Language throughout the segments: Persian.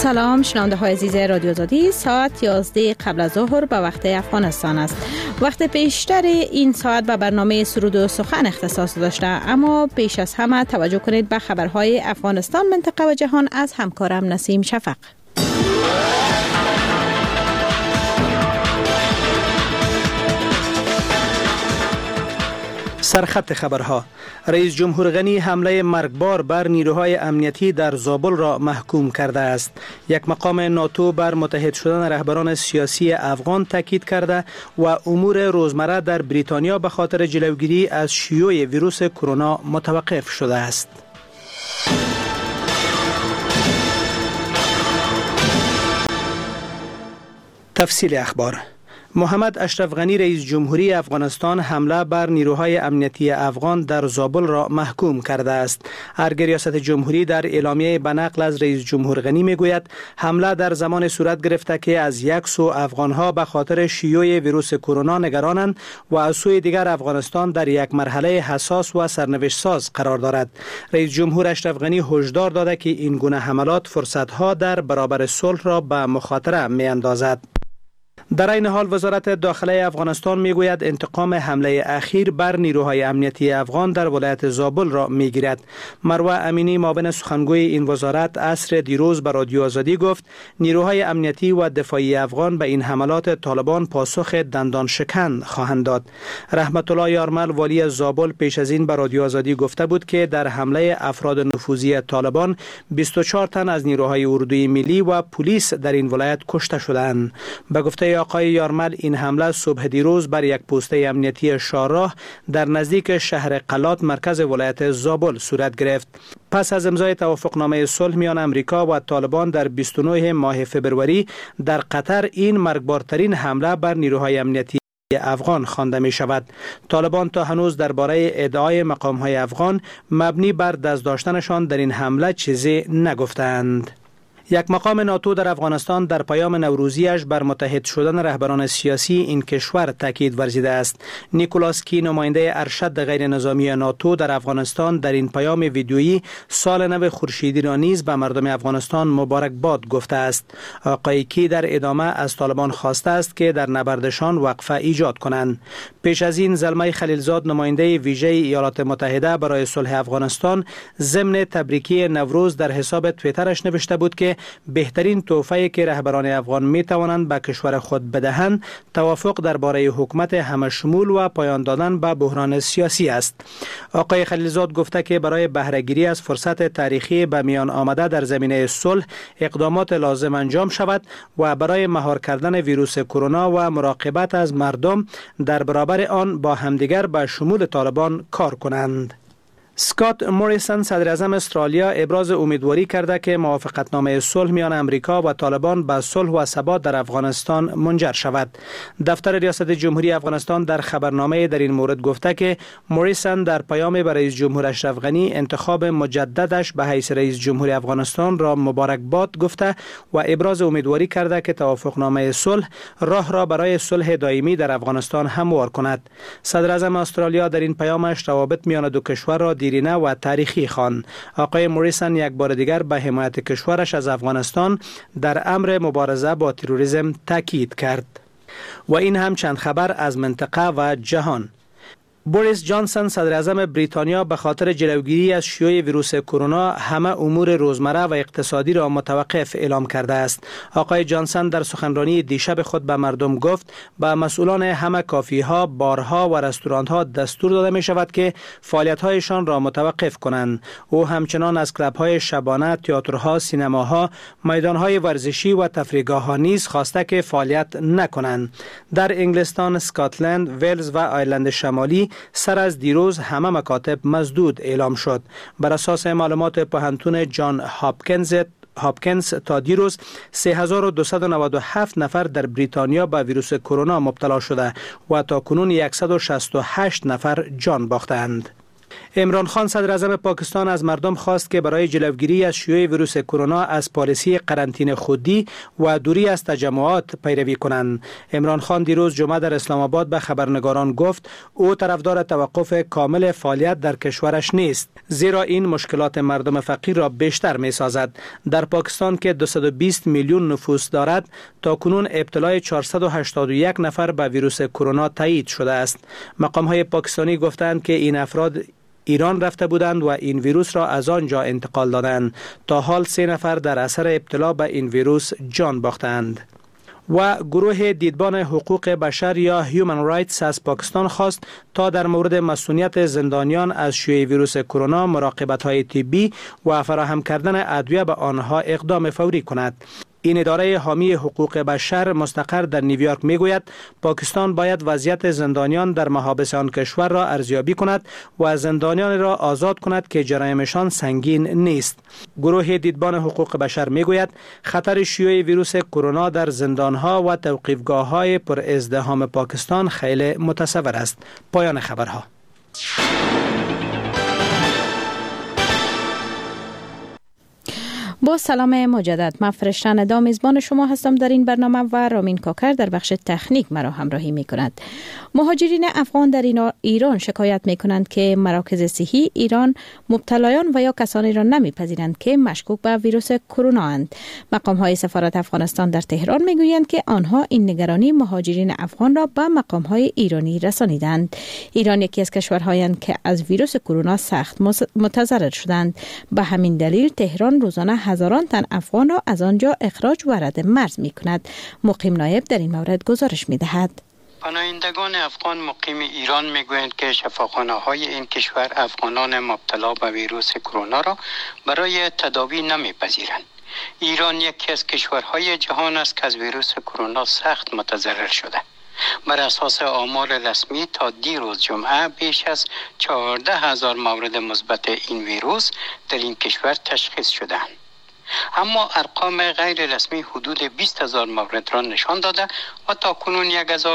سلام شنونده های عزیز رادیو آزادی، ساعت 11 قبل از ظهر به وقت افغانستان است. وقت پیشتر این ساعت به برنامه سرود و سخن اختصاص داشته، اما پیش از همه توجه کنید به خبرهای افغانستان، منطقه و جهان از همکارم نسیم شفق. سرخط خبرها: رئیس جمهور غنی حمله مرگبار بر نیروهای امنیتی در زابل را محکوم کرده است. یک مقام ناتو بر متحد شدن رهبران سیاسی افغان تاکید کرده و امور روزمره در بریتانیا به خاطر جلوگیری از شیوع ویروس کرونا متوقف شده است. تفصیل اخبار: محمد اشرف غنی رئیس جمهوری افغانستان حمله بر نیروهای امنیتی افغان در زابل را محکوم کرده است. ارگ ریاست جمهوری در اعلامیه به نقل از رئیس جمهور غنی میگوید حمله در زمان صورت گرفته که از یک سو افغانها به خاطر شیوع ویروس کرونا نگرانند و از سوی دیگر افغانستان در یک مرحله حساس و سرنوشت ساز قرار دارد. رئیس جمهور اشرف غنی هشدار داده که این گونه حملات فرصتها در برابر صلح را به مخاطره میاندازد. در این حال وزارت داخله افغانستان میگوید انتقام حمله اخیر بر نیروهای امنیتی افغان در ولایت زابل را میگیرد. مروه امینی معاون سخنگوی این وزارت عصر دیروز به رادیو آزادی گفت نیروهای امنیتی و دفاعی افغان به این حملات طالبان پاسخ دندان شکن خواهند داد. رحمت الله یارمل والی زابل پیش از این به رادیو آزادی گفته بود که در حمله افراد نفوذی طالبان 24 تن از نیروهای اردوی ملی و پلیس در این ولایت کشته شدند. به گفته آقای یارمل این حمله صبح دیروز بر یک پوسته امنیتی شاهراه در نزدیک شهر قلات مرکز ولایت زابل صورت گرفت. پس از امضای توافقنامه صلح میان امریکا و طالبان در 29 ماه فبروری در قطر این مرگبارترین حمله بر نیروهای امنیتی افغان خوانده می شود. طالبان تا هنوز درباره ادعای مقام‌های افغان مبنی بر دست داشتنشان در این حمله چیزی نگفتند. یک مقام ناتو در افغانستان در پیام نوروزیش بر متحد شدن رهبران سیاسی این کشور تاکید ورزیده است. نیکولاس کی نماینده ارشد غیر نظامی ناتو در افغانستان در این پیام ویدیویی سال نو خورشیدی را نیز به مردم افغانستان مبارکباد گفته است. آقای کی در ادامه از طالبان خواسته است که در نبردشان وقفه ایجاد کنند. پیش از این زلمه خلیلزاد نماینده ویژه ایالات متحده برای صلح افغانستان ضمن تبریکی نوروز در حساب توییترش نوشته بود که بهترین تحفه‌ای که رهبران افغان می توانند به کشور خود بدهند توافق درباره حکومت همشمول و پایان دادن به بحران سیاسی است. آقای خلیلزاد گفته که برای بهره گیری از فرصت تاریخی به میان آمده در زمینه صلح اقدامات لازم انجام شود و برای مهار کردن ویروس کرونا و مراقبت از مردم در برابر آن با همدیگر به شمول طالبان کار کنند. اسکات موریسن صدر اعظم استرالیا ابراز امیدواری کرده که موافقتنامه صلح میان امریکا و طالبان به صلح و ثبات در افغانستان منجر شود. دفتر ریاست جمهوری افغانستان در خبرنامه در این مورد گفته که موریسن در پیام به رئیس جمهور اشرف غنی انتخاب مجددش به حیث رئیس جمهور افغانستان را مبارکباد گفته و ابراز امیدواری کرده که توافقنامه صلح راه را برای صلح دائمی در افغانستان هموار کند. صدر اعظم استرالیا در این پیامش روابط میان دو کشور را دیرینه و تاریخی خواند. آقای موریسن یک بار دیگر به حمایت کشورش از افغانستان در امر مبارزه با تروریسم تاکید کرد. و این هم چند خبر از منطقه و جهان. بوریس جانسون صدر اعظم بریتانیا به خاطر جلوگیری از شیوع ویروس کرونا همه امور روزمره و اقتصادی را متوقف اعلام کرده است. آقای جانسون در سخنرانی دیشب خود به مردم گفت به مسئولان همه کافی‌ها، بارها و رستوران‌ها دستور داده می شود که فعالیت‌هایشان را متوقف کنند. او همچنان از کلب‌های شبانه، تئاترها، سینماها، میدان‌های ورزشی و تفریحگاه‌ها نیز خواسته که فعالیت نکنند. در انگلستان، اسکاتلند، ولز و آیرلند شمالی سر از دیروز همه مکاتب مسدود اعلام شد. بر اساس معلومات پوهنتون جان هاپکینز تا دیروز 3297 نفر در بریتانیا به ویروس کرونا مبتلا شده و تا کنون 168 نفر جان باختند. عمران خان صدر اعظم پاکستان از مردم خواست که برای جلوگیری از شیوع ویروس کرونا از پالیسی قرنطینه خودی و دوری از تجمعات پیروی کنند. عمران خان دیروز جمعه در اسلام آباد به خبرنگاران گفت او طرفدار توقف کامل فعالیت در کشورش نیست، زیرا این مشکلات مردم فقیر را بیشتر می سازد. در پاکستان که 220 میلیون نفوس دارد، تاکنون ابتلای 481 نفر به ویروس کرونا تایید شده است. مقام‌های پاکستانی گفتند که این افراد ایران رفته بودند و این ویروس را از آنجا انتقال دادند. تا حال 3 نفر در اثر ابتلا به این ویروس جان باختند. و گروه دیدبان حقوق بشر یا هیومن رایتس از پاکستان خواست تا در مورد مسئولیت زندانیان از شیوع ویروس کرونا مراقبت‌های طبی و فراهم کردن ادویه به آنها اقدام فوری کند. این اداره حامی حقوق بشر مستقر در نیویورک میگوید پاکستان باید وضعیت زندانیان در محابس آن کشور را ارزیابی کند و زندانیان را آزاد کند که جرایمشان سنگین نیست. گروه دیدبان حقوق بشر میگوید خطر شیوع ویروس کرونا در زندانها و توقیفگاه‌های پر ازدحام پاکستان خیلی متصور است. پایان خبرها. با سلام مجدد، من فرشتن ادا میزبان شما هستم در این برنامه و رامین کاکر در بخش تکنیک مرا همراهی می کند. مهاجرین افغان در ایران شکایت می کنند که مراکز صحی ایران مبتلایان و یا کسانی را نمیپذیرند که مشکوک به ویروس کرونا اند. مقام های سفارت افغانستان در تهران می گویند که آنها این نگرانی مهاجرین افغان را به مقام های ایرانی رسانیدند. ایران یکی از کشورهایی است که از ویروس کرونا سخت متضرر شدند. به همین دلیل تهران روزانه هزاران تن افغان را از آنجا اخراج و رد مرز می کند. مقیم نایب در این مورد گزارش می دهد. پناهندگان افغان مقیم ایران می گویند که شفاخانه های این کشور افغانان مبتلا به ویروس کرونا را برای تداوی نمی پذیرند. ایران یکی از کشورهای جهان است که از ویروس کرونا سخت متضرر شده. بر اساس آمار رسمی تا دیروز جمعه بیش از 14,000 مورد مثبت این ویروس در این کشور تشخیص شدند. اما ارقام غیر رسمی حدود 20,000 مورد را نشان داده و تاکنون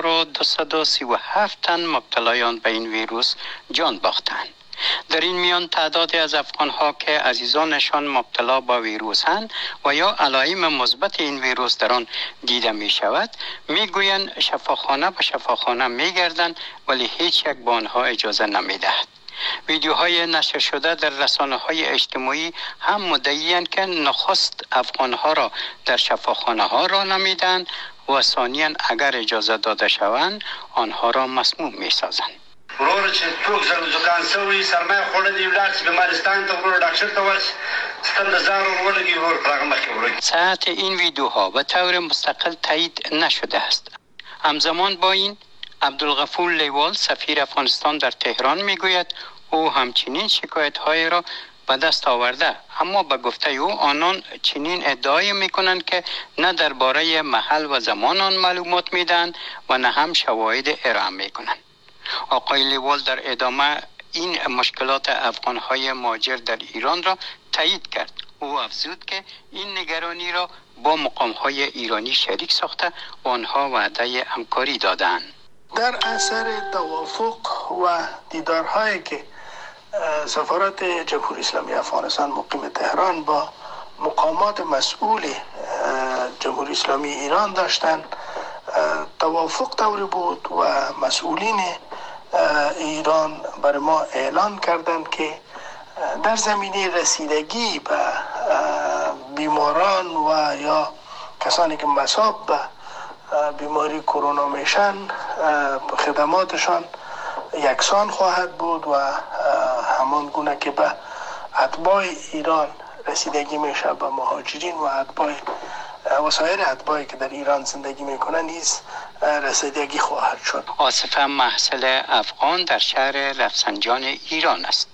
1237 تن مبتلایان به این ویروس جان باختند. در این میان تعدادی از افغان‌ها که عزیزانشان مبتلا با ویروسند و یا علائم مثبت این ویروس در آن دیده می شود میگویند شفاخانه به شفاخانه میگردند ولی هیچ یک به آنها اجازه نمیدهد. ویدیوهای نشر شده در رسانه‌های اجتماعی هم مدعی‌اند که نخست افغان‌ها را در شفاخانه‌ها را نمیدن و ثانیاً اگر اجازه داده شوند آنها را مسموم می‌سازند. ورور چې څوک زکان سوي سرمایه خوړه دی ولر چې بیمارستان ته ورور ډاکټر ته ورس ستند زار ورولګي ور پرغه مخې ورګي. صحت این ویدیوها به طور مستقل تایید نشده است. همزمان با این عبدالغفور لیوال سفیر افغانستان در تهران میگوید او همچنین شکایت‌های را به دست آورده، اما به گفته او آنان چنین ادعای میکنند که نه درباره محل و زمان آن معلومات میدن و نه هم شواهد ارائه میکنند. آقای لیوال در ادامه این مشکلات افغان‌های مهاجر در ایران را تایید کرد. او افزود که این نگرانی را با مقام‌های ایرانی شریک ساخته و آنها وعده همکاری دادند. در اثر توافق و دیدارهایی که سفارت جمهوری اسلامی افغانستان مقیم تهران با مقامات مسئول جمهوری اسلامی ایران داشتند، توافق طوری بود و مسئولین ایران برای ما اعلان کردند که در زمینه رسیدگی به بیماران و یا کسانی که مصاب به بیماری کرونا میشن خدماتشان یکسان خواهد بود و همان گونه که به اتباع ایران رسیدگی میشه به مهاجرین و اتباع و سایر اتباعی که در ایران زندگی میکنن نیز رسیدگی خواهد شد. آصف محصل افغان در شهر رفسنجان ایران است.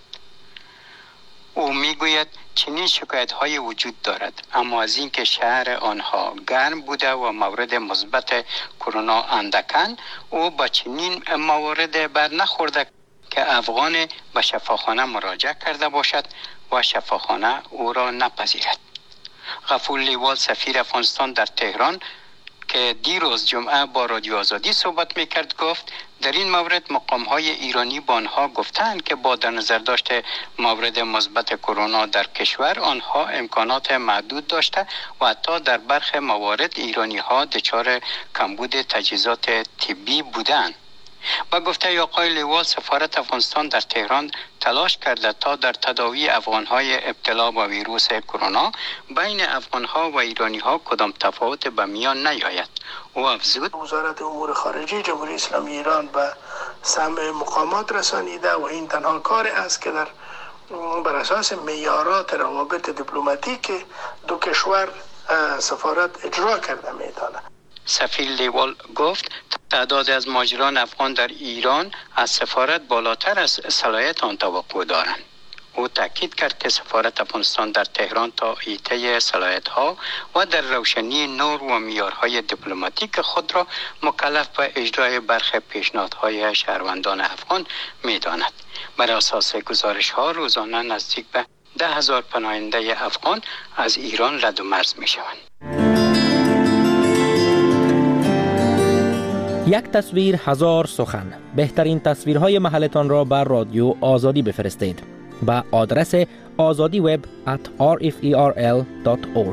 او میگوید چنین شکایت‌های وجود دارد، اما از اینکه شهر آنها گرم بوده و مورد مثبت کرونا اندکن، او با چنین موارد بر نخورده که افغان به شفاخانه مراجعه کرده باشد و شفاخانه او را نپذیرد. غفور لیوال سفیر افغانستان در تهران که دیروز جمعه با رادیو آزادی صحبت میکرد گفت در این مورد مقام‌های ایرانی با آنها گفتند که با در نظر داشت مورد مثبت کرونا در کشور آنها امکانات محدود داشته و حتی در برخی موارد ایرانی‌ها دچار کمبود تجهیزات طبی بودند. با گفته آقای لیوال سفارت افغانستان در تهران تلاش کرده تا در تداوی افغان‌های ابتلا با ویروس کرونا بین افغان‌ها و ایرانی‌ها کدام تفاوت به میان نیاید. او افزود وزارت امور خارجه جمهوری اسلامی ایران به سمع مقامات رسانیده و این تنها کاری است که بر اساس معیارات روابط دیپلماتیک دو کشور سفارت اجرا کرده می‌داند. سفیر لیوال گفت تعداد از مهاجران افغان در ایران از سفارت بالاتر از صلاحیت آن توقع دارند. او تاکید کرد که سفارت افغانستان در تهران تا حیطه صلاحیت‌ها و در روشنی نور و معیارهای دیپلماتیک خود را مکلف به اجرای برخی پیشنهادهای شهروندان افغان می‌داند. بر اساس گزارش‌ها روزانه نزدیک به 10,000 پناهنده افغان از ایران رد و مرز می‌شوند. یک تصویر هزار سخن. بهترین تصویرهای محلتان را بر رادیو آزادی بفرستید با آدرس azadiweb@rferl.org.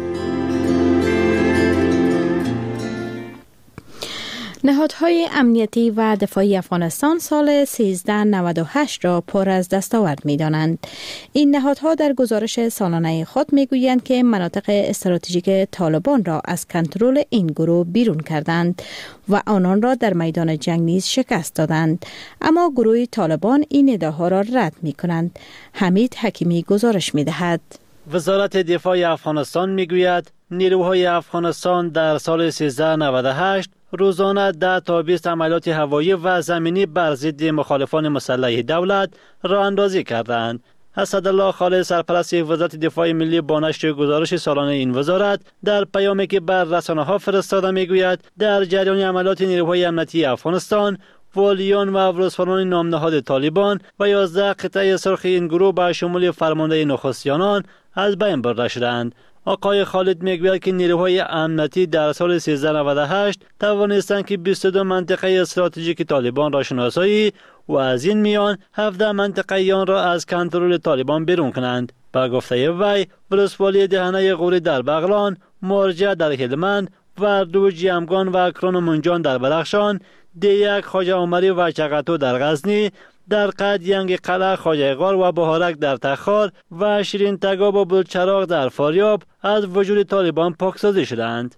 نهادهای امنیتی و دفاعی افغانستان سال 1398 را پر از دستاورد می دانند. این نهادها در گزارش سالانه خود می گویند که مناطق استراتژیک طالبان را از کنترل این گروه بیرون کردند و آنان را در میدان جنگ نیز شکست دادند. اما گروه طالبان این ادعاها را رد می کنند. حمید حکیمی گزارش می دهد. وزارت دفاع افغانستان می گوید نیروهای افغانستان در سال 1398 روزانه 10 تا 20 عملیات هوایی و زمینی بر ضد مخالفان مسلح دولت راه اندازی کردند. اسدالله خالد سرپرست وزارت دفاع ملی با نشر گزارش سالانه این وزارت در پیامی که بر رسانه‌ها فرستاده میگوید در جریان عملیات نیروهای امنیتی افغانستان والیان و ورسپاران نام نهاد طالبان و 11 قطعه سرخ این گروه به شمول فرمانده نخستیانان از بین برده شدند. آقای خالد میگوید که نیروهای امنیتی در سال 1398 توانستند که 22 منطقه استراتژیک طالبان را شناسایی و از این میان 17 منطقه آن را از کنترل طالبان بیرون کنند. با گفته وی ولسوالی دهنه غوری در بغلان، مرجع در هلمند، وردو، جیمگان و کران و منجان در بدخشان، دیک، خواجه عمری و چقتو در غزنی، در قد ینگ قلعه، خواجه غار و بهارک در تخار و شیرین تگاب و بلچراغ در فاریاب از وجود طالبان پاکسازی شدند.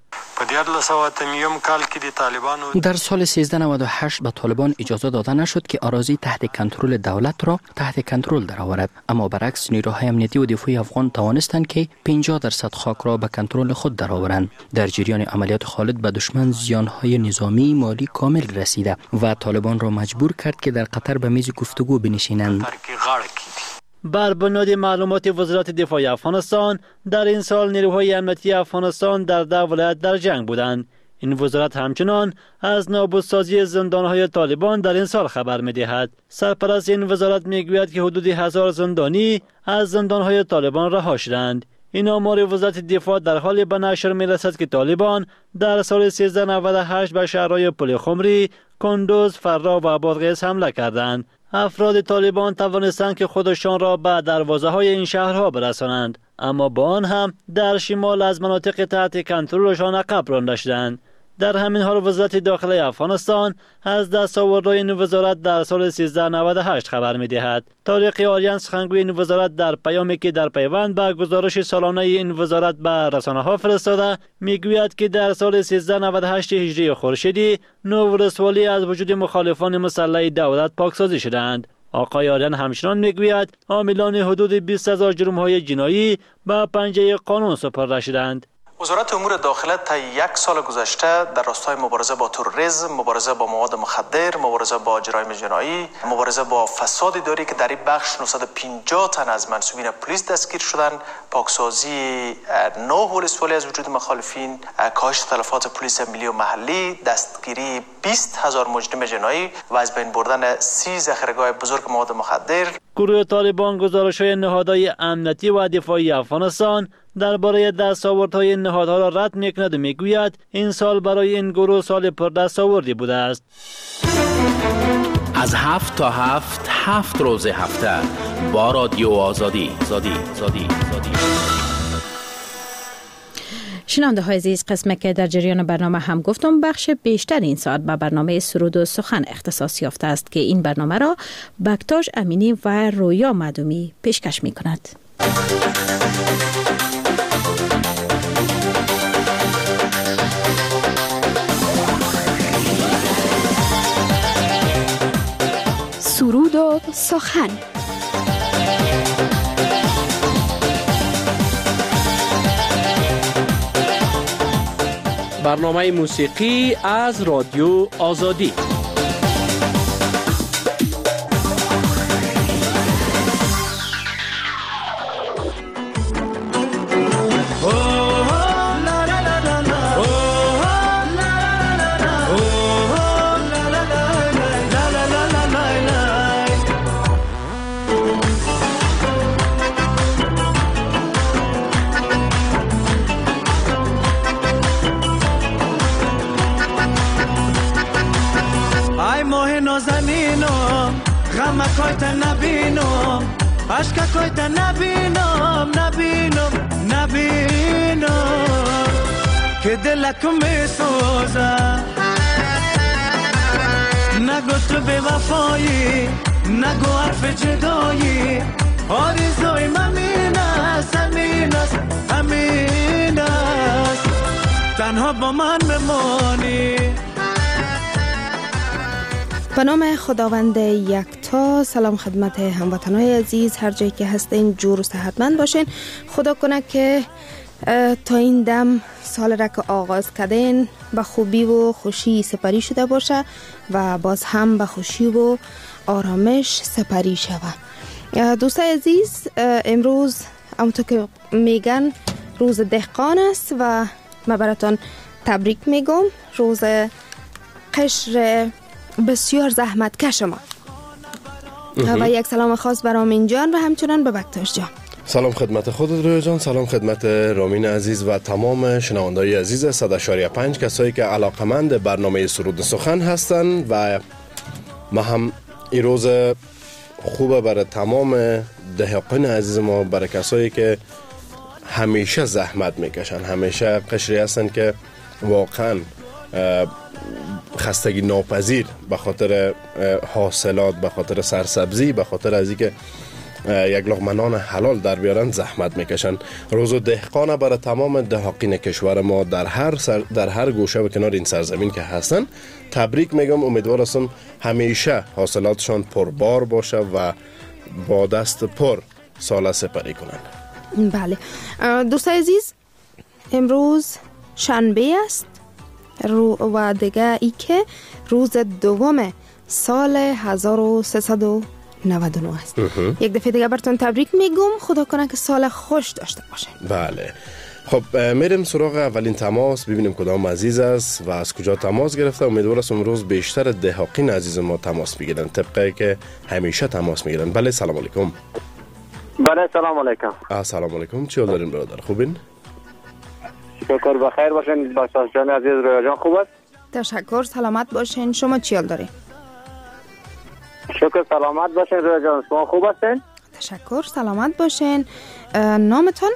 در سال 1398 به طالبان اجازه داده نشد که اراضی تحت کنترل دولت را تحت کنترل درآورد، اما برعکس نیروهای امنیتی و دفاعی افغان توانستند که 50% خاک را به کنترل خود درآورند. در جریان عملیات خالد به دشمن زیانهای نظامی مالی کامل رسیده و طالبان را مجبور کرد که در قطر به میز گفتگو بنشینند. بر بنیاد معلومات وزارت دفاع افغانستان در این سال نیروهای امنیتی افغانستان در 10 ولایت در جنگ بودند. این وزارت همچنان از نابودسازی زندانهای طالبان در این سال خبر می‌دهد. سرپرست این وزارت میگوید که حدود 1000 زندانی از زندانهای طالبان رها شدند. این آمار وزارت دفاع در حالی به نشر می‌رسد که طالبان در سال 1398 به شهرهای پل خمری، کندوز، فرا و بادغیس حمله کردند. افراد طالبان توانستند که خودشان را به دروازه‌های این شهرها برسانند، اما با آن هم در شمال از مناطق تحت کنترلشان عقب رانده شدند. در همین حال وزارت داخلی افغانستان از دستاوردهای این وزارت در سال 1398 خبر می‌دهد. طارق آریان سخنگوی این وزارت در پیامی که در پیوند به گزارش سالانه این وزارت به رسانه‌ها فرستاده میگوید که در سال 1398 هجری خورشیدی 9 ولسوالی از وجود مخالفان مسلح دولت پاکسازی شدند. آقای آریان همچنان میگوید عاملان حدود 20,000 جرم‌های جنایی به پنجه قانون سپرده شدند. وزارت امور داخله تا 1 سال گذشته در راستای مبارزه با تروریسم، مبارزه با مواد مخدر، مبارزه با جرایم جنایی، مبارزه با فساد اداری که در این بخش 950 تن از منصوبین پلیس دستگیر شدند، پاکسازی 9 ولسوالی از وجود مخالفین، کاهش تلفات پلیس ملی و محلی، دستگیری 20,000 مجرم جنایی و از بین بردن 30 ذخیره‌گاه بزرگ مواد مخدر. گروه طالبان گزارش‌های نهادهای امنیتی و دفاعی افغانستان درباره دستاوردهای نهادها را رد می‌کند و می‌گوید این سال برای این گروه سال پر دستاوردی بوده است. از 7 تا 7 روز هفته با رادیو آزادی. شنونده های عزیز، قسمه که در جریان برنامه هم گفتم بخش بیشتر این ساعت به برنامه سرود و سخن اختصاص یافته است که این برنامه را بکتاش امینی و رویا مدومی پیشکش می کند. سرود و سخن. برنامه موسیقی از رادیو آزادی. غمکایت نبینم اشککایت نبینم که دلکم میسوزه نگو تو به وفایی نگو حرف جدایی آرزوی همین است تنها با من بمانی. به نام خداوند یکتا. سلام خدمت هموطنان عزیز، هر جایی که هستین جور و صحتمند باشین. خدا کنه که تا این دم سال را که آغاز کردین به خوبی و خوشی سپری شده باشه و باز هم به خوشی و آرامش سپری شوه. دوستای عزیز، امروز همونطور که میگن روز دهقان است و من براتون تبریک میگم. روز قشر بسیار زحمتکش ما و یک سلام خاص به رامین جان و همچنان به بکتاش جان. سلام خدمت خودت رویا جان، سلام خدمت رامین عزیز و تمام شنوندای عزیز 100.5 کسایی که علاقمند برنامه سرود سخن هستن. و ما هم این روز خوبه برای تمام دهقان عزیز ما، برای کسایی که همیشه زحمت میکشن، همیشه قشری هستن که واقعا خستگی ناپذیر به خاطر حاصلات، به خاطر سرسبزی، به خاطر از اینکه یک لقمه نان حلال در بیارن زحمت میکشن. روز دهقان برای تمام دهقان کشور ما در هر گوشه و کنار این سرزمین که هستن تبریک میگم. امیدوار هستم همیشه حاصلاتشان پربار باشه و با دست پر سال سپری کنن. بله دوستای عزیز، امروز شنبه است و دیگه ای که روز دوم سال 1399 است. یک دفعه دیگه براتون تبریک میگم. خدا کنه که سال خوش داشته باشه. بله خب میریم سراغ اولین تماس، ببینیم کدام عزیز است و از کجا تماس گرفته. امیدوارم امروز بیشتر دهقان عزیز ما تماس بگیرن طبقه که همیشه تماس میگیرن. بله سلام علیکم. بله سلام علیکم. سلام علیکم، چی حال دارین برادر؟ خوبین؟ شکر بخیر باشین. بکتاش جان عزیز، رویا جان خوب است؟ تشکر، سلامت باشین. شما چی حال دارین؟ شکر سلامت باشین رویا جان. شما خوب هستین؟ تشکر، سلامت باشین. نامتون؟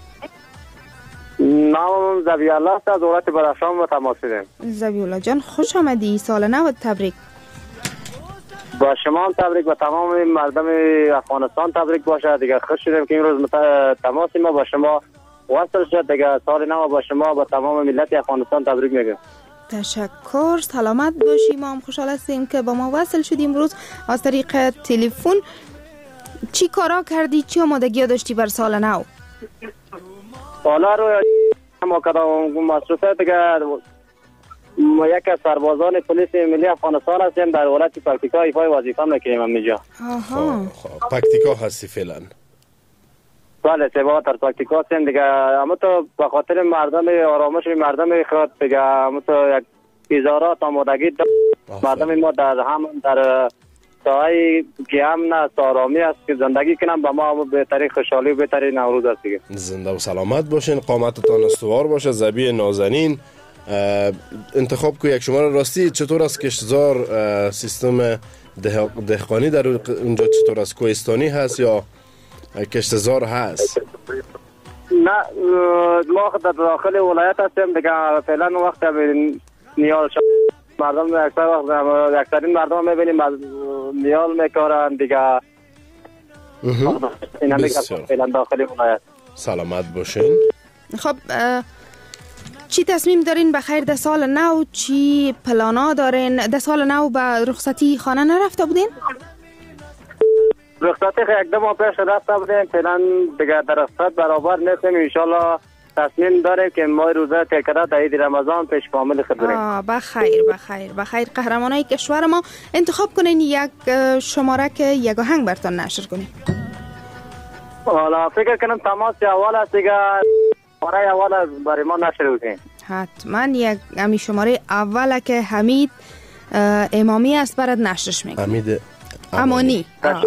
نامم زبیالله است، از ولایت بدخشان با تماس میگیرم. زبیالله جان خوش آمدی. سال نو تبریک. با شما هم تبریک، با تمام مردم افغانستان تبریک باشه. دیگه خوش شدیم که این روز تماس ما با شما وصل شد. دیگه سال نو با شما با تمام ملت افغانستان تبریک میگم. تشکر، سلامت باشی. ما هم خوشحال هستیم که با ما وصل شدیم امروز از طریق تلفن. چی کارا کردی؟ چی آمادگی داشتی بر سال نو؟ حالا رو ما کدام مصروفه دیگه ما یک از سربازان پلیس ملی افغانستان هستیم در ولایت پکتیکا ایفای وظیفه میکنیم همینجا. خب پکتیکا هستی فعلا؟ بله سبا در پکتیکا هستیم دیگه. اما تو به خاطر مردم آرامش مردم خود دیگه اما تو یک ایزارات آمادگی مردم ما در ساعه که امن است، آرامی است که زندگی کنم به ما بهترین خوشحالی و بهترین نوروز است دیگه. زنده و سلامت باشین، قامتتان استوار باشه، ذبیح نازنین. انتخاب کو یک شماره راستی چطور است کشتزار سیستم دهقانی در اونجا چطور است؟ کوهستانی هست یا کشتزار هست؟ نه ما در داخل ولایت هستیم دیگه. فعلا وقت نیال مردم اکثرین مردم میبینیم نیال میکارن دیگه. اینا میگه فعلا داخل ولایت. سلامت باشین. خب چی تصمیم دارین بخیر در سال نو؟ چی پلانا دارین در سال نو؟ به رخصتی خانه نرفته بودین؟ رخصتی یک دو ماه پیش رفته بودیم، فعلا دیگه در رخصت برابر نیستیم. انشالله تصمیم داریم که ما روزه تکرار در عید رمضان پیش فامیل خود بریم. بخیر قهرمانای کشور ما انتخاب کنین یک شماره که یک آهنگ براتون نشر کنیم. حالا فکر کنم تماس اول است دیگه، شماره اول برای ما نشر کنیم. حتما یک امی شماره اوله که حمید امامی است برات نشرش میکنم. حمید امانی.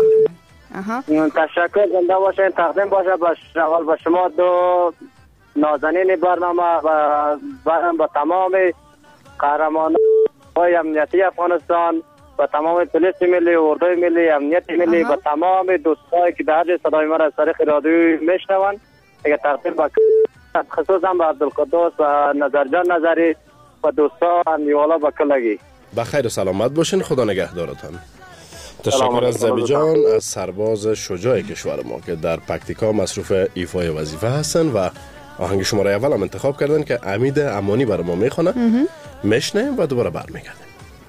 تشکر، زنده باشین. تقدیم باشه به شما دو نازنین برنامه و با تمام قهرمان‌های امنیتی افغانستان و تمام پلیس ملی، اردوی ملی، امنیت ملی و تمام دوستایی که در صدای ما را از طریق رادیو میشنون دیگه تقدیم با خصوصا به عبدالقدوس و نظرجان نظری و دوستان نیوالا با کلگی. بخیر و سلامت باشین. خدا نگهدارتان. تشکر از ذبیح جان، از سرباز شجاع کشور ما که در پکتیکا مصروف ایفای وظیفه هستن و آهنگ شماره اول هم انتخاب کردن که امید امانی برای ما میخونه. میشنیم و دوباره برمیگردیم.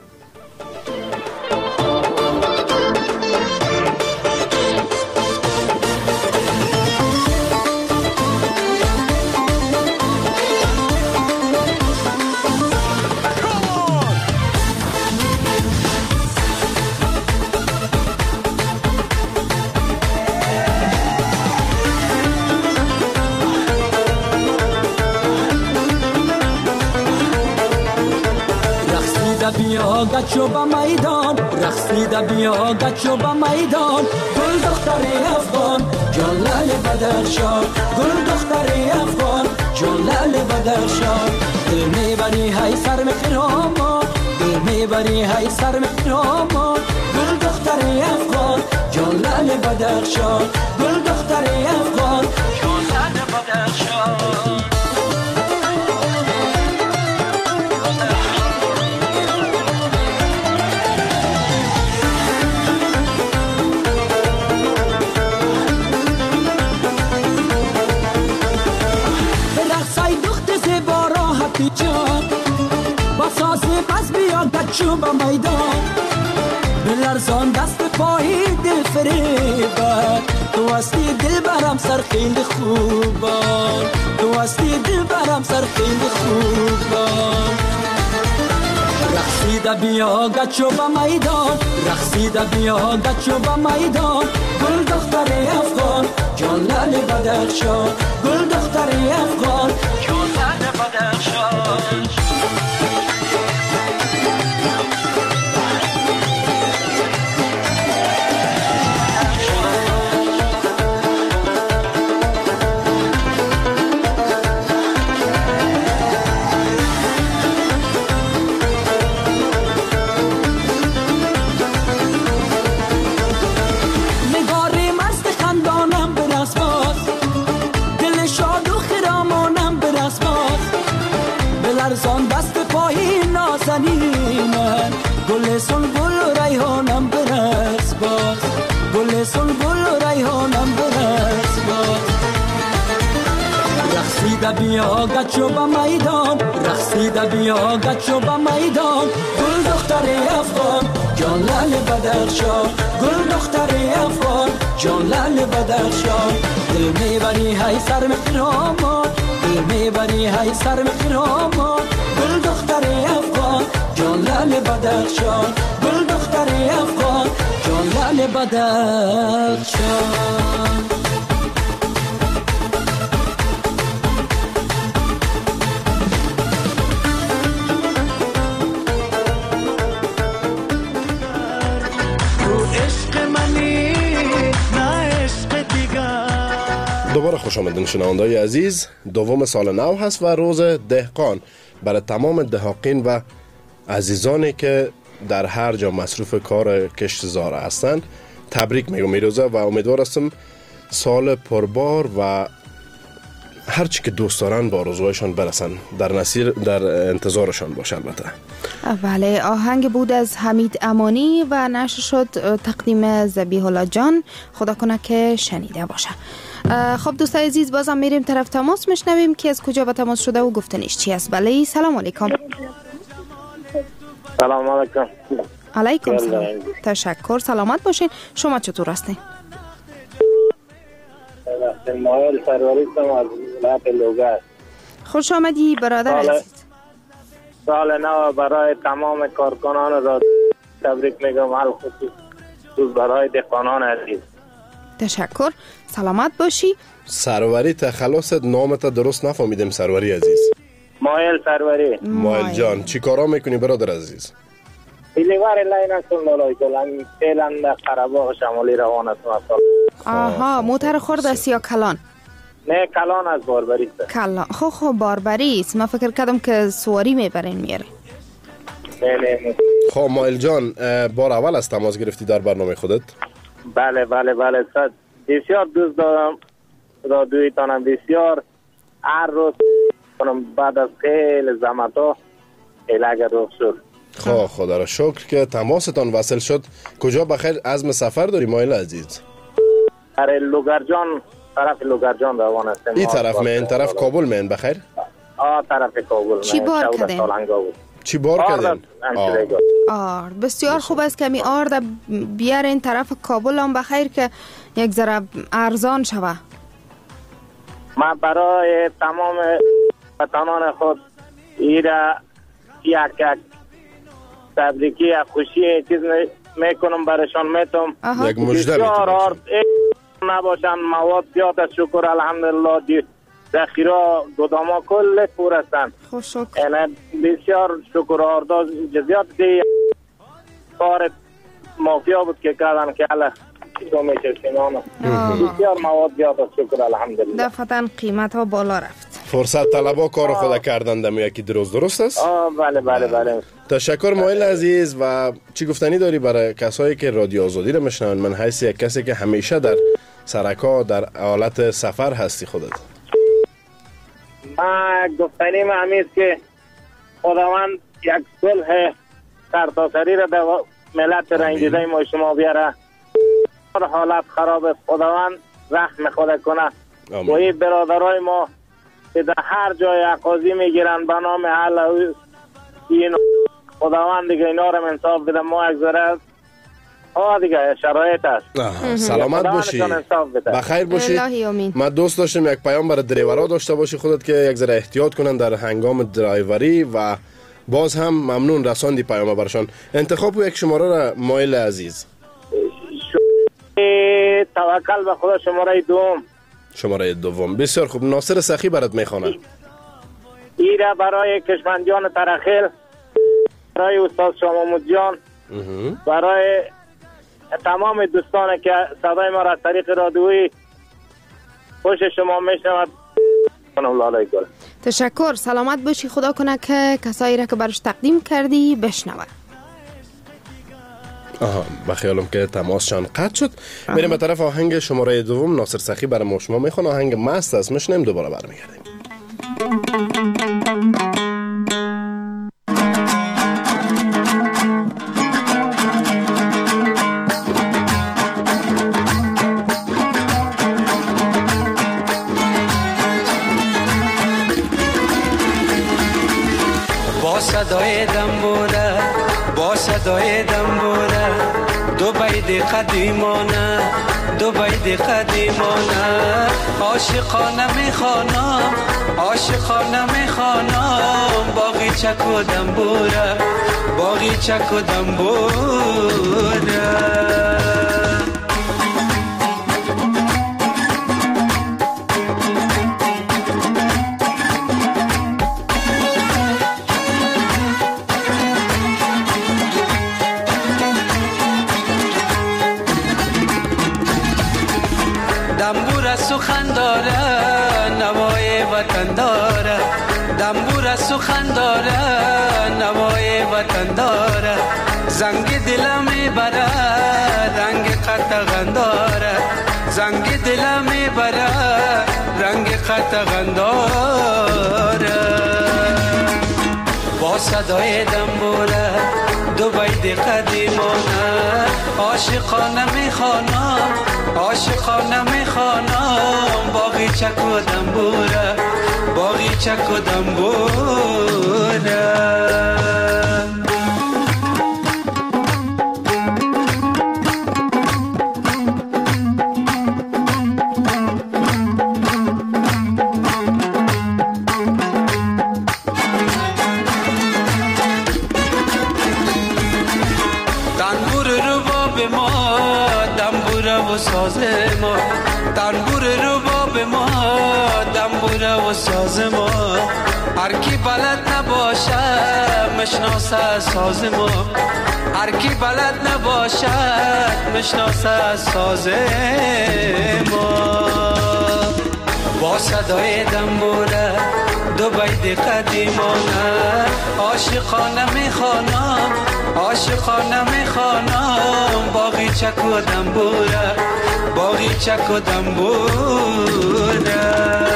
بیا گچو با میدان، رقصیده بیا گچو با میدان. گل دختر افغان جان لال بدرشان، گل دختر افغان جان لال بدرشان. دل میبری های سر مکراما، دل میبری های سر مکراما. گل دختر افغان جان لال بدرشان، گل دختر افغان جان لال بدرشان. بس بیا گچو با میدان، بلرزان دست پای دل فریبان. تو هستی دل برم سرخیل خوبان، تو هستی دل برم سرخیل خوبان. رقصیده بیا گچو با میدان، رقصیده بیا گچو با میدان. گل دختر افغان جان لال بدرشان، گل دختر افغان جان لال بدرشان. گل سنبول و ریحانم برس باز، گل سنبول و ریحانم برس باز. رقصیده بیا گچو با میدان، رقصیده بیا گچو با میدان. گل دختر افغان جان لال بدرشان، گل دختر افغان جان لال بدرشان. دل میبری های سر مکرامان، دل میبری های سر مکرامان. گل دختر افغان جان لال بدرشان، گل دختر افغان جان لال بدرشان. دوباره خوش آمدین شنونده‌های عزیز. دوم سال نو هست و روز دهقان. برای تمام دهقان و عزیزانی که در هر جا مصروف کار کشتزار هستند تبریک میگم این روزه و امیدوار هستم سال پربار و هر چی که دوست دارن با آرزوهایشان برسن. در انتظارشان باشه. البته بله، آهنگ بود از حمید امانی و نشر شد تقدیم ذبیح الله جان. خدا کنه که شنیده باشه. خب دوستای عزیز، بازم میریم طرف تماس میشنویم که از کجا به تماس شده و گفتنش چی است. بله، سلام علیکم. سلام علیکم. علیکم سلام. تشکر، سلامت باشین. شما چطور هستین؟ مایل سروری هستم از ولایت لوگر. خوش آمدی برادر عزیز. سال نو برای تمام کارکنان را تبریک میگم، خصوص برای دهقانان عزیز. تشکر، سلامت باشی. سروری تخلصت نامت درست نفهمیدم. سروری عزیز. مایل سروری. مایل جان، چی کارا میکنی برادر عزیز؟ دیلیوار لاین هستم لالای کلان فعلا در قره‌باغ شمالی روان هستم. آها، موتر خورد است یا کلان؟ نه، کلان از باربری است. کلان. خب باربری است. من فکر کردم که سواری میبرین میاره. نه. خب مایل جان، بار اول از تماس گرفتی در برنامه خودت؟ بله. بسیار دوست دارم رادیویتان، بسیار هر روز کنم بعد از خیلی زحمت‌ها اگر روز شد. خب خدا را شکر که تماستان وصل شد. کجا بخیر عزم سفر داری مایل عزیز؟ در لوگرجان، طرف لوگرجان روان هستم. این طرف کابل من بخیر؟ طرف کابل. چی بار کردین؟ چی بار کردین؟ آرد. بسیار خوب است که می آرد بیارین طرف کابل هم بخیر که یک ذره ارزان شوه. من برای تمام وطنان خود ایره یک تبریکی خوشی چیز میکنم برشان میتم. یک مژده بسیار نباشن، مواد زیاد است. شکر الحمدلله ذخیره گداما کل پر هستند. یعنی بسیار شکر آرداز جزیات دی کار مافیا بود که کردن که الله دومی چشمانه بسیار مواد زیاد است. شکر الحمدلله. دفعتاً قیمت ها بالا رفت. فرصت طلبا کار خود کردن دم یکی درست است؟ بله. تشکر مایل عزیز. و چی گفتنی داری برای کسایی که رادیو آزادی رو میشنون؟ من حیث یک کسی که همیشه در سرکا در حالت سفر هستی خودت. گفتنی من همیست که خداوند یک صلح سرتاسری را به ملت رنجیده ما شما بیاره. حالت خراب است، خداوند رحم خود کنه. و این برادرای ما که در هر جای عقاضی میگیرن به نام حل این خداوند دیگه اینا رو انصاف بده. ما یک ذره دیگه شرایط است. سلامت باشی، بخیر باشی. من دوست داشتم یک پیام برای دریورا داشته باشی خودت که یک ذره احتیاط کنن در هنگام درایوری و باز هم ممنون رساندی پیام برشان. انتخاب یک شماره را مایل عزیز. توکل به خدا شماره دوم. بسیار خوب. ناصر سخی برات میخوانه. ایره برای کشمنجان ترخیل، برای استاد شامامود جان، برای تمام دوستان که صدای ما را از طریق رادیویی خوش شما میشنود. تشکر، سلامت باشی. خدا کنه که کسایی را که برش تقدیم کردی بشنوه. بخیالم که تماسشان قطع شد. میریم به طرف آهنگ شماره دوم. ناصر سخی برای ما شما میخونه. آهنگ مست است. میشنیم دوباره برمیگردیم. با صدای دنبوره، با صدای دنبوره، دو بید قدیمانه، دو بید قدیمانه. عاشقانه میخوانم، عاشقانه میخوانم. باقی چک و دنبوره، باقی چک و دنبوره. سخن داره نوای وطن داره دنبور سخن داره نوای وطن داره زنگ دل میبره رنگ قطغن داره زنگ دل میبره رنگ قطغن داره با صدای دنبوره دو بید قدیمانه عاشقانه میخوانم عاشقانه میخوانم باقی چک و دنبوره باقی چک و دنبوره ساز ما تنبور رباب ما دنبور و ساز ما هر کی بلد نباشه مشناسه ساز ما هر کی بلد نباشه مشناسه ساز ما با صدای دنبوره دو بید قدیمانه عاشقانه میخوانم عاشقانه میخوانم باقی چک و دنبوره باقی چک و دنبوره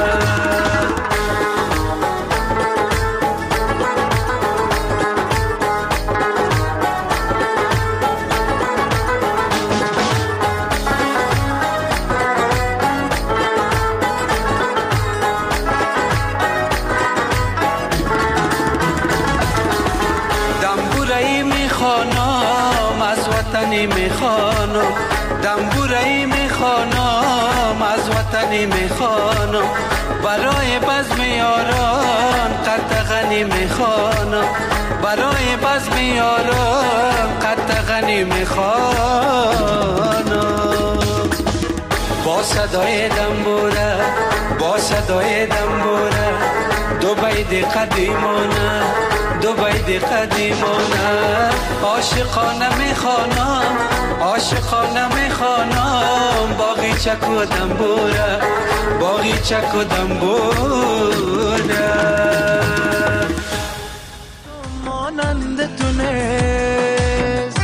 میخوانم دنبوره‌ای میخوانم از وطنی میخوانم برای بزم یاران قطغنی میخوانم برای بزم یاران قطغنی میخوانم با صدای دنبوره با صدای دنبوره دو بید قدیمانه دو بید قدیمانه عاشقانه میخوانم عاشقانه میخوانم باقی چک و دنبوره باقی چک و دنبوره مانند تو نیست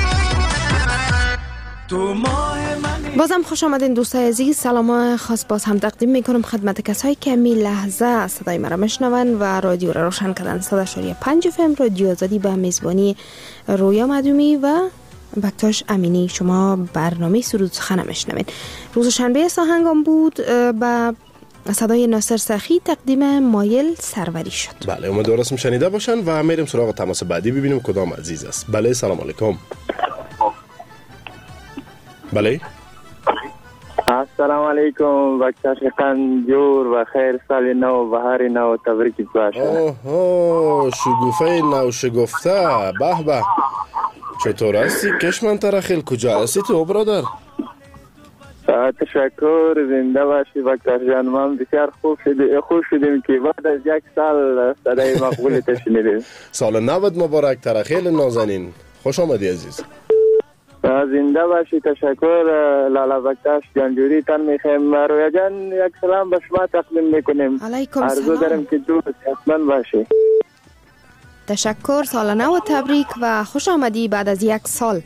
تو ماه بازم خوش آمدین دوستای عزیز. سلام خاص باز هم تقدیم میکنم خدمت کسایی که می لحظه صدای مرا میشنون و رادیو را روشن کردن. 100.5 FM رادیو آزادی به میزبانی رویا مدومی و بکتاش امینی شما برنامه سرود سخن میشنوین. روز شنبه ساهنگام بود با صدای ناصر سخی تقدیم مایل سروری شد. بله امیدوارم شنیده باشن و میریم سراغ تماس بعدی ببینیم کدام عزیز است. بله سلام علیکم. بله السلام علیکم بکتاش قنجور و خیر سال نو و بهار نو تبریک باشه. اوه شگوفه نو شگفته به به. چطور هستی کشمن ترخیل کجا هستی تو برادر؟ تشکر زنده باشی بکتاش جان. من بسیار خوب شدیم که بعد از یک سال صدای مقبول تشنیدیم. سال 90 مبارک ترخیل نازنین. خوش آمدی عزیز. زنده باشی. تشکر لالا بکتاش جانجوری تن میخوایم. رویا جان یک سلام به شما تقدیم میکنیم. علیکم سلام. عرضو دارم که دوست حتما باشی. تشکر سال نو تبریک و خوش آمدی بعد از یک سال.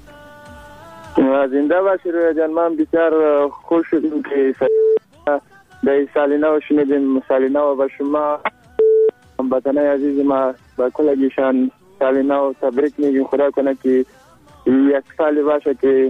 زنده باشی رویا جان. من بسیار خوش شدیم که در سال نو شنیدیم. سال نو به شما هموطنان عزیز ما با کلگیشان سال نو تبریک میگیم. خدا کنه که یک سالی باشه که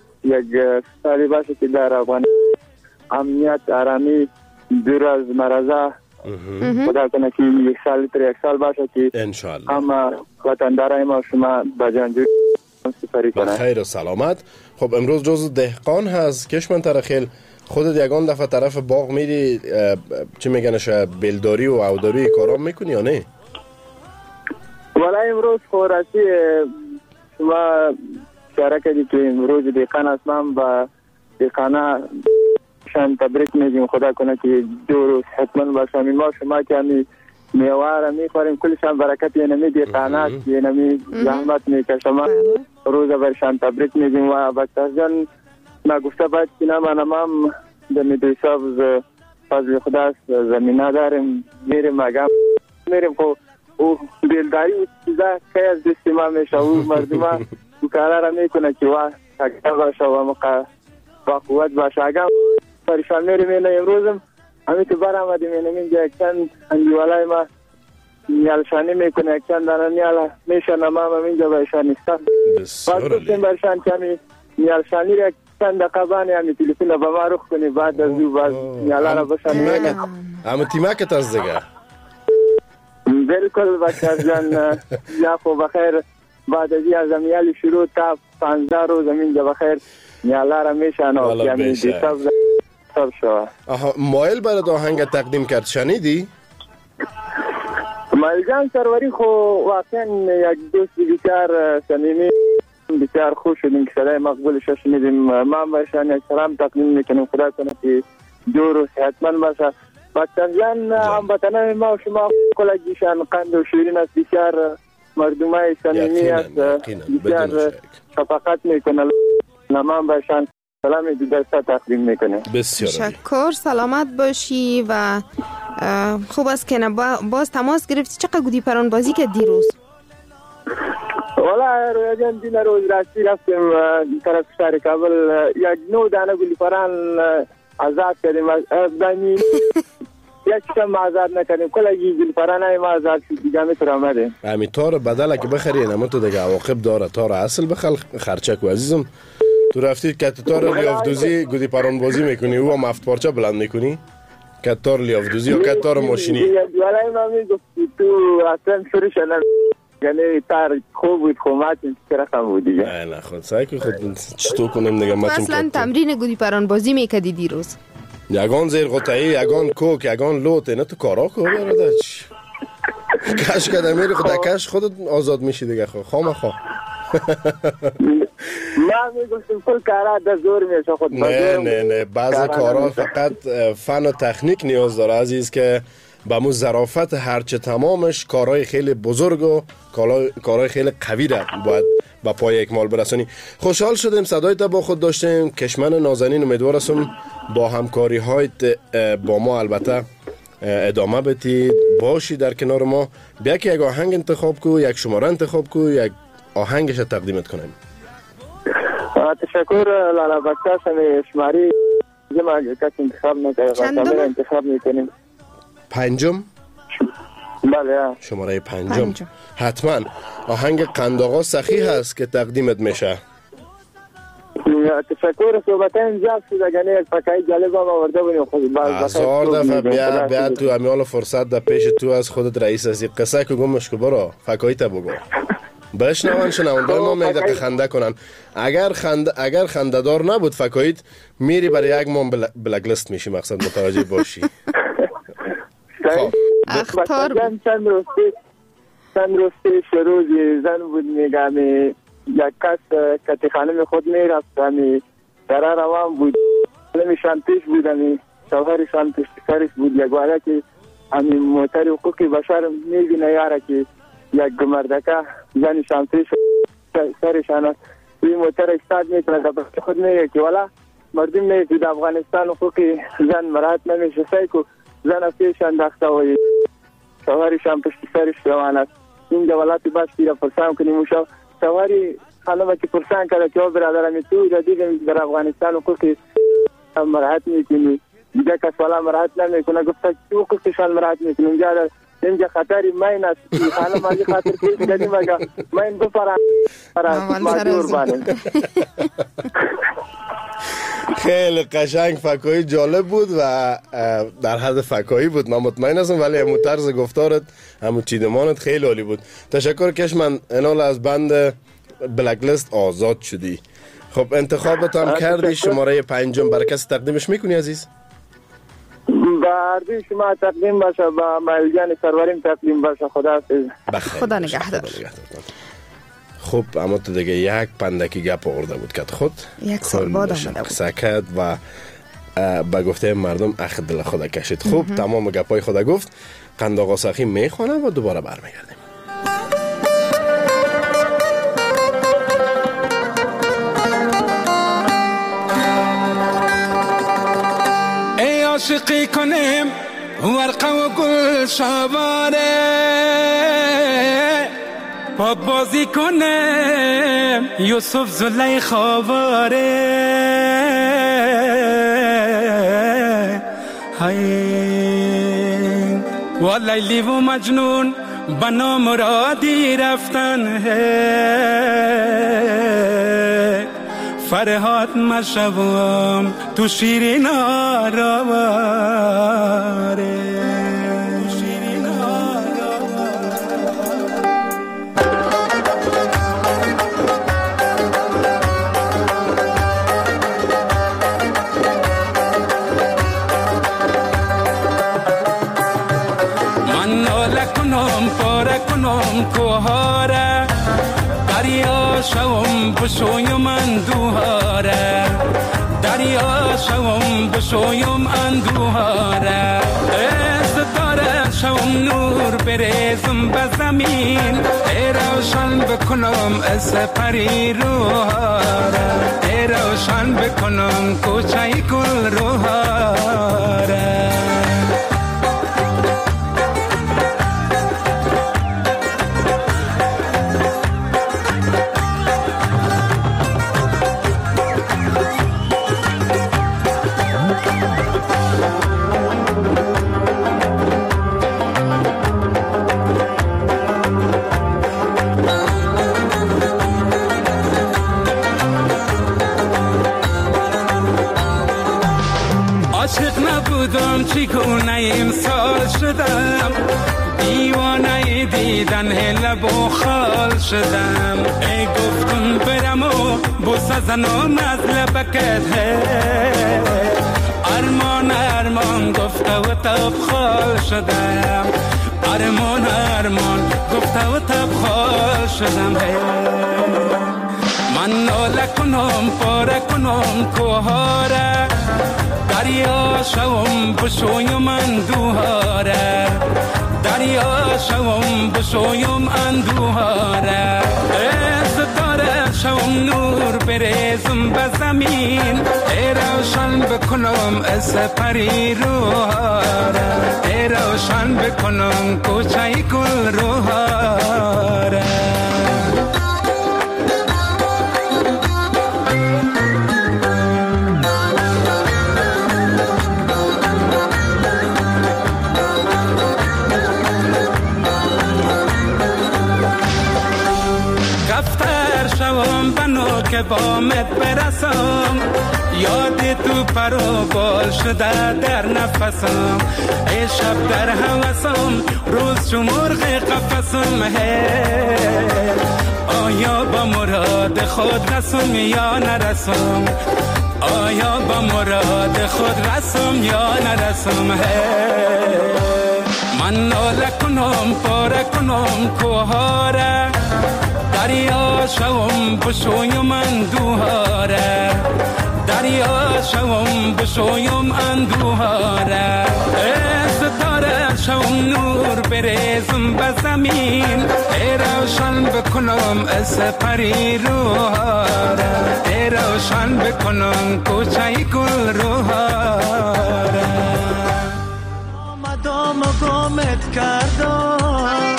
در افغان امنیت آرامی دور از مرضا. خدا کنه که یک سال باشه که انشالله همه وطندارای ما شما با جانجوری سپری کنه. خیر و سلامت. خب امروز جز دهقان هست کشمن ترخیل. خودت یگان دفعه طرف باغ میری چی میگنش بلداری و اوداری کارام میکنی یا نه؟ ولی امروز خورسی شما اشاره کردی که امروز دهقان هستم و دهقانا شان تبریک میگیم. خدا کنه که دو روز حتما باشم. ما شما که همی میوه میخوریم کلشان برکت اینمی دهقانات اینمی زحمت میکشم. روز برشان تبریک میگیم و بکتاش جان ما گفته باید که نمانم در ندوی سبز فضل خدا زمینه داریم، میریم اگه میریم خب او بیلداری و چیزا که از دست ما میشه و مردم ها کارا را میکنه که واه اگر باشه و با قوت باشه. اگر پریشان میریم اینه امروزم همین تو بر آمدیم اینه اینجا یک چند اندیوالای ما نیالشانی میکنه، یک چند دانه نیالا میشن ما هم اینجا بایشانستان باز کسیم برشان کمی نیالشانی را چند دقیقه بانی همی تلفون با ما رخ کنی بعد از او باز نیالا را باشن میکنه. اما تیمکت از دیگه بالکل بشر جان یا خو بخیر بعد از این زمیالی شروع تا 15 روز اینجا بخیر نیالا را میشن و یعنی دیساب شو. مایل برای آهنگ تقدیم کرد شنیدی؟ مایل جان سروری خو واقعا یک دوست بسیار صمیمی بسیار خوش شدیم که صدای مقبولش شنیدیم. ما برشان یک سلام تقدیم میکنیم، خدا کنه که جور و صحتمند باشه. بچه جان هموطنان ما و شما کلگیشان قند و شیرین است، بسیار مردمای صمیمی است، بسیار شفقت میکنه. ما برشان سلام دیدرسا تقدیم میکنه. تشکر، سلامت باشی و خوب است که باز تماس گرفتی. چقدر گودی پران بازی که دیروز؟ والا رویا جان دین روز راستی رفتیم طرف شهر کابل، یک 9 دانه گودی پران آزاد کردیم. دانی یک شم آزاد نکردیم، کلگی گودی پران های ما آزاد شد دیگه میتر آمده. امی تار بدل که بخری نمون تو دیگه عواقب داره. تار اصل بخل خرچک و عزیزم تو رفتی کتتار لیافدوزی گودی پران بازی میکنی و هم 7 پارچه بلند میکنی؟ کتتار لیافدوزی یا کتتار ماشینی؟ والای ما میگفتی تو اصلا شروع شدن یعنی تار خوب بود، خوماتیم که رقم بود دیگه. نه خود سعی که خود چطور کنیم دیگه. تو اصلا تمرین گودی پران بازی میکردی دیروز؟ یگان زیر قطعی، یگان کوک، یگان لوت، نه تو کارا که برده چی؟ کش کده میری خود کش خودت آزاد میشی دیگه. خواه ما میگوستیم کل کارا در زور میشه خود. نه بعض کارا فقط فن و تکنیک نیاز داره عزیز که با مو ظرافت هرچه تمامش کارهای خیلی بزرگ و کارهای خیلی قوی را باید با پای اکمال برسانی. خوشحال شدیم صدای تا با خود داشتیم. کشمن نازنین امیدوار هستم با همکاری هایت با ما البته ادامه بدید، باشی در کنار ما. بیا که یک آهنگ انتخاب کو، یک شماره انتخاب کو، یک آهنگش تقدیمت کنیم. تشکر لالا بچه شمی شماری زمان کس انتخاب نکنیم، انتخاب میکنیم. 5؟ بله شماره 5 حتما آهنگ قنداقا سخی هست که تقدیمت میشه. تشکر صحبت اینجا شده گنه یک فکایی جالب هم آورده بودیم خود هزار دفعه بیا تو امیال فرصت در پیش تو از خودت رئیس هستی قصه که گمش که برو فکایی تا بگو بشنون شنونده ما یک دقیقه خنده کنن. اگر خنده دار نبود فکاییت میری برای یک ماه بلک میشی، مقصد متوجه باشی. اختار چند روز پیش روزی زن بود میگه یک کس کتی خانم خود میرفت همی در روان بود، نمیشان پیش بود همی شوهرشان پشتکارش بود. یک واره که همی موتر حقوقی بشر میبینه یاره که یک مردکه زنشان پیش سرشان توی موتر استاد میکنه در خود میگه که والا مردم میگه که در افغانستان حقوقی زن مرات نمیشه سایکو زن پیش انداخته و شوهرشان پشت سرش روان است. اینجا ولاتی باش تیره پرسان کنیم و شوهری خانمه که پرسان کرده که برادرمی تو دیدیم در افغانستان حقوقی مرات میکنی، دیگه کس والا مرات نمیکنه. گفته که حقوقشان مرات میکنیم اینجا خطری مین است. خانم ازی خاطر پیش کردیم اگه مین بپرم مادور بانیم. خیلی قشنگ فکایی جالب بود و در حد فکایی بود، من مطمئن هستم، ولی همون طرز گفتارت همون چیدمانت خیلی عالی بود. تشکر کشمن انال از بند بلک لیست آزاد شدی. خب انتخابت هم کردی، شماره 5 برای کسی تقدیمش میکنی عزیز؟ باردی شما تقدیم باشه، با مایلجان سروریم تقدیم باشه. خدا نگهدار. خب اما تو دیگه یک پندکی گپ آورده بود که خود یک سال بعد آمده بود سکت و به گفته مردم اخ دل خدا کشید. خوب تمام گپای خدا گفت. قنداقا سخی میخوانه و دوباره برمیگردیم. عاشقی کنیم ورقه و گل شواره با بازی کنیم یوسف زلیخا واره های و لیلی و مجنون بنا مرادی رفتن فرهاد مشوام تو شیرین آرواره من ناله کنم پاره کنم کوهاره دریا شوم بشویم اندوهاره دریا شوم بشویم اندوهاره ستاره شوم نور بریزم به زمین روشن بکنم اسپری روهاره روشن بکنم کوچه گل روهاره عاشق نبودم چگونه امسال شدم دیوانه دیدن لب و خال شدم ای گفتم برم و بوسه زنم از لبکت ارمان ارمان گفته و تب خال شدم ارمان ارمان گفته و تب خال شدم من ناله کنم پاره کنم کوهاره دریا شوم بشویم اندوهاره دریا شوم بشویم اندوهاره ستاره شوم نور بریزم به زمین روشن بکنم اسپری روهاره روشن بکنم کوچه گل روهاره که بامت برسم یاد تو پر و بال شده در نفسم ای شب در هوسم روز چو مرغ قفسم آیا با مراد خود رسم یا نرسم آیا با مراد خود رسم یا نرسم من ناله کنم پاره کنم کوهاره دریا شوم بشویم اندوهاره دریا شوم بشویم اندوهاره ستاره شوم نور بریزم به زمین روشن بکنم اسپری روهاره روشن بکنم کوچه گل روهاره آمدم گمت کردم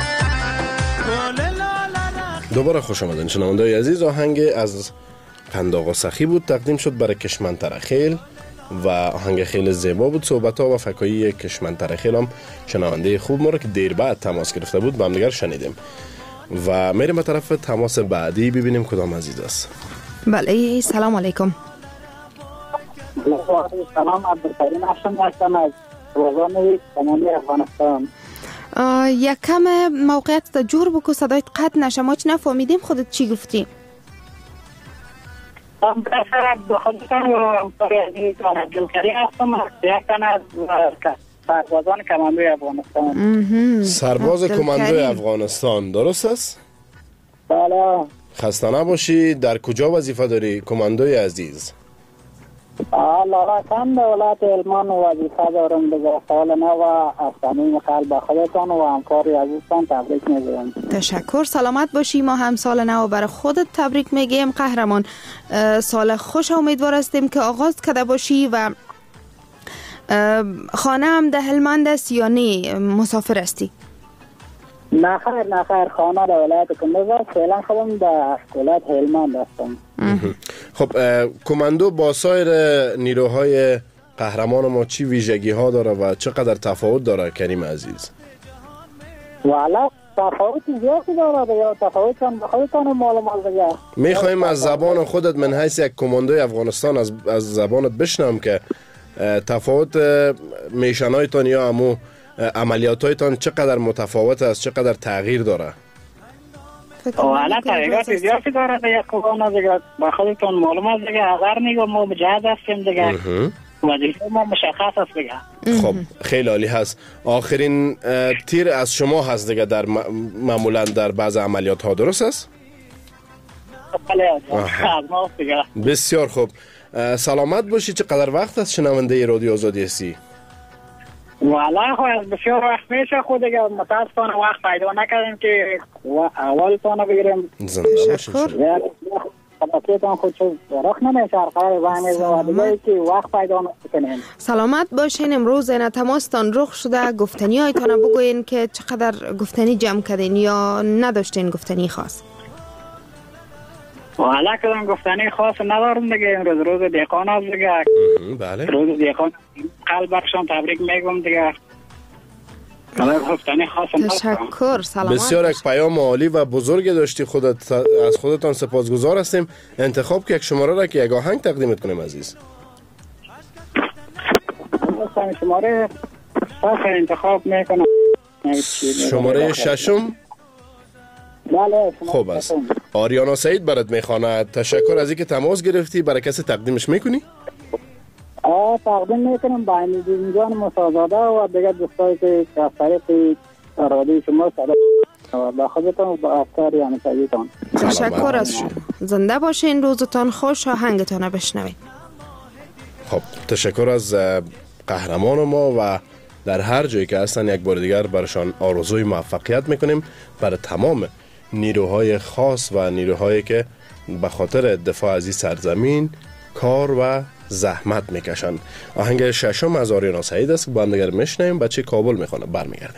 دوباره خوش آمدین شنونده‌های عزیز. آهنگ از قند آقا سخی بود تقدیم شد برای کشمنتر خیل و آهنگ خیلی زیبا بود. صحبت ها و فکایی کشمنتر خیل هم شنونده خوب ما رو که دیر بعد تماس گرفته بود با هم دیگر شنیدیم و میریم به طرف تماس بعدی ببینیم کدام عزیز است. بله سلام علیکم. سلام عبدالکریم هستم از روزانه تمامی افغانستان. یک کم موقعیت جور بکو صدایت قطع نشه ما چی نفهمیدیم خودت چی گفتی؟ عبدالکریم هستم یک تن از سربازان کماندوی افغانستان. سرباز کماندوی افغانستان درست است؟ بله. خسته نباشی. در کجا وظیفه داری کماندوی عزیز؟ لالاتان دولت علمان وظیفه دارم به سال نو و از صمیم قلب خودتان و همکاری عزیزتان تبریک میگویم. تشکر سلامت باشی. ما هم سال نو برای خودت تبریک میگیم قهرمان. سال خوش امیدوار هستیم که آغاز کرده باشی و خانه هم در هلمند است یا نه مسافر هستی؟ نه خیر خانه در ولایت کندوز است. فعلا خودم در ولایت هلمند هستم. خب کماندو با سایر نیروهای قهرمان ما چی ویژگی ها داره و چقدر تفاوت داره کریم عزیز؟ والا تفاوت زیادی داره یا تفاوت هم خودتان معلومات دیگه. میخوایم از زبان خودت من حیث یک کماندوی افغانستان از زبانت بشنوم که تفاوت میشنایتان یا امو عملیاتایتان چقدر متفاوت است، چقدر تغییر داره؟ والا تغییرات زیادی داره دیگه. خوبانه دیگه با خودتان معلومات دیگه. اگر میگم ما مجهز هستیم دیگه. وظیفه ما مشخص است دیگه. خب خیلی عالی هست. آخرین تیر از شما هست دیگه در معمولا در بعض عملیات ها، درست است؟ بله از ما دیگه. بسیار خوب. سلامت باشی. چقدر وقت است شنونده رادیو آزادی هستی؟ والا خب بسیار وقت میشه خود دیگه. متاسفانه وقت پیدا نکردیم که اول تانو بگیریم. زنده باشین. خبتیتان خود چون رخ نمیشه ارخای وانیز و دیگه که وقت پیدا نکنیم. سلامت باشین. امروز این تماستان رخ شده. گفتنی هایتان بگوین که چقدر گفتنی جمع کردین یا نداشتین گفتنی خاص؟ والا کدام گفتنی خاص ندارم دیگه. امروز روز دیقان است دیگه. بله. روز دیقان قلبشان تبریک میگم دیگه. گفتنی خاص تشکر. سلامت. بسیار یک پیام عالی و بزرگ داشتی. از خودتان سپاسگزار هستیم. انتخاب که یک شماره را که یک آهنگ تقدیمت کنیم عزیز. شماره انتخاب میکنم. شماره ششم. بله. خوب است. آریانا سعید برات میخواند. تشکر از اینکه تماس گرفتی. برای کسی تقدیمش میکنی؟ تقدیم میکنم با امیدین جان مسازاده و دیگر دوستایی که از طریق رادیو شما با خودتان و با افکار یعنی سعیدتان. تشکر از شما. زنده باشین. روزتان خوش. آهنگتان بشنوید. خب تشکر از قهرمان ما و در هر جایی که هستن یک بار دیگر برشان آرزوی موفقیت میکنیم. برای تمام نیروهای خاص و نیروهایی که به خاطر دفاع از این سرزمین کار و زحمت میکشن. آهنگ ششم از آریانا سعید است که با هم دیگر میشنویم. بچه کابل میخوانه. برمیگردیم.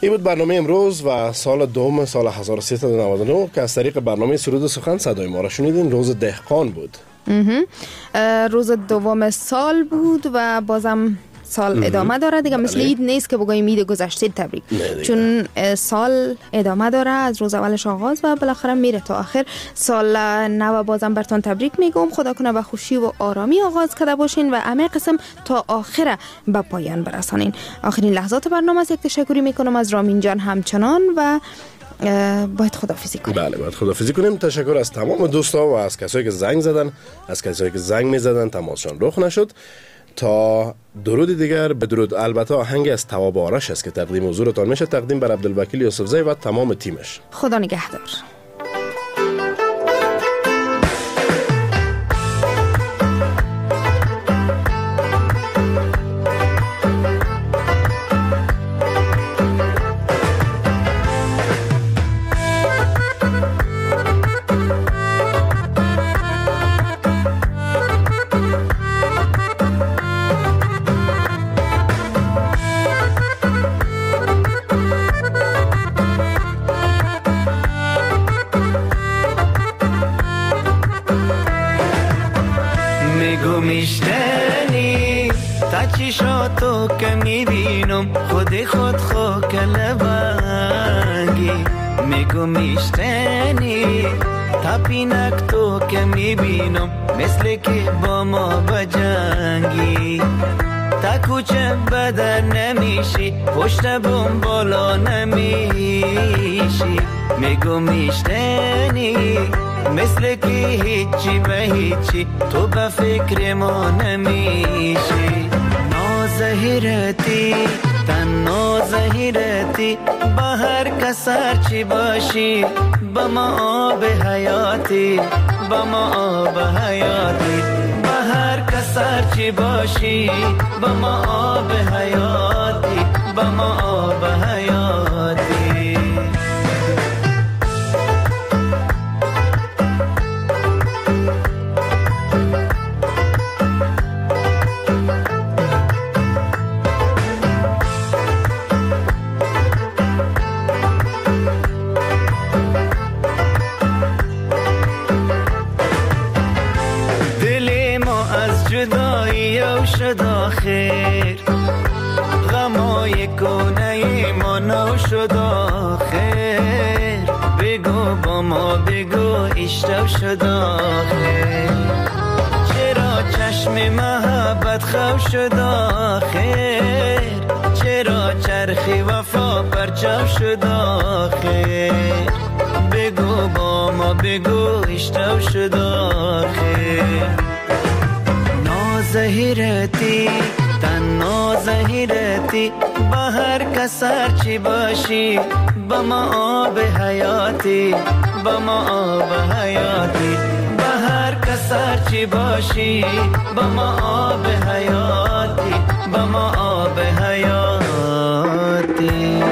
این بود برنامه امروز و سال دوم سال 1399 که از طریق برنامه سرود و سخن صدای ما را شنیدین. روز دهقان بود. روز دوم سال بود و بازم سال ادامه داره دیگه. مثل اید نیست که بگوییم اید گذشته تبریک، چون سال ادامه داره از روز اولش آغاز و بالاخره میره تا آخر. سال نو بازم برتون تبریک میگم. خدا کنه به خوشی و آرامی آغاز کرده باشین و همه قسم تا آخر به پایان برسانین. آخرین لحظات برنامه است. یک تشکری میکنم از رامین جان همچنان و باید خداحافظی کنیم. بله باید خداحافظی کنیم. تشکر از تمام دوستا و از کسایی که زنگ زدن، از کسایی که زنگ میزدن تماسشان رخ نشد. تا درود دیگر بدرود. البته آهنگ از تواب آرش است که تقدیم حضورتان میشه. تقدیم بر عبدالوکیل یوسفزی و تمام تیمش. خدا نگهدار. میشتنی تا چشاتو که میبینم خود خو کلبنگی. میگو میشتنی تا پینک تو که میبینم مثل که با ما بجنگی. تا کوچه بدر نمیشی پشت بوم بالا نمیشی. میگو میشتنی مثل که هیچی به هیچی تو به فکر ما نمیشی. نازهیرتی تن نازهیرتی با هر کسر چی باشی با ما آب حیاتی با ما آب حیاتی. با هر کسر چی باشی با ما آب حیاتی با ما آب حیاتی. شد آخر غمای کنه ما نو شد آخر. بگو با ما بگو اشتو شد آخر. چرا چشم محبت خو شد آخر. چرا چرخی وفا پرچو شد آخر. بگو با ما بگو اشتو شد آخر. نازهیرتی تن نازهیرتی با هر کسر چی باشی با ما آب حیاتی با ما آب حیاتی. با هر کسر چی باشی با ما آب حیاتی با ما آب حیاتی.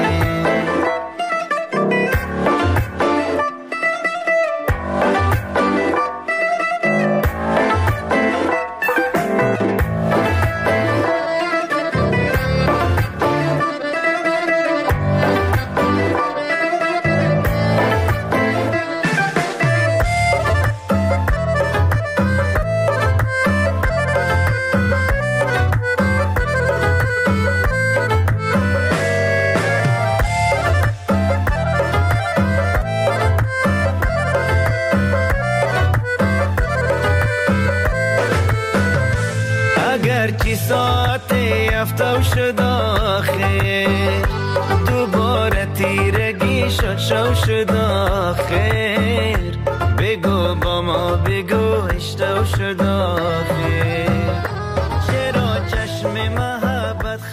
هرچی ساعت افتو شد آخر. دوباره تیرگی شد شو شد آخر. بگو با ما بگو اشتو شد آخر.